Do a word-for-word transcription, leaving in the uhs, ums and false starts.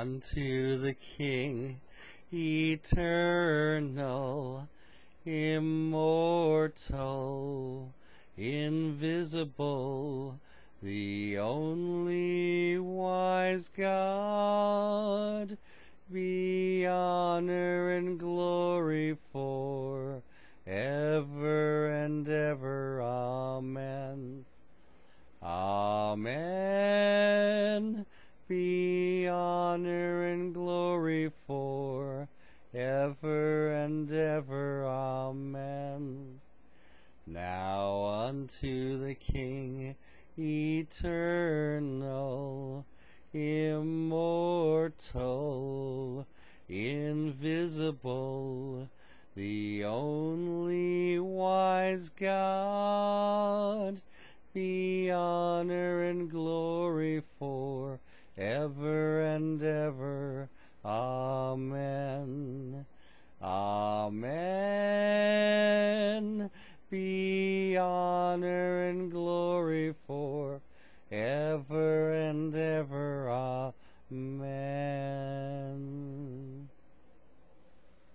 unto the King, eternal, immortal, invisible, the only wise God, be honor and glory for ever and ever. Amen. Amen. Be honor and glory for ever and ever. Amen. Now unto the King, eternal, immortal, invisible, the only wise God, be honor and glory for ever and ever. Amen. Amen. Be honor and glory for ever and ever. Amen.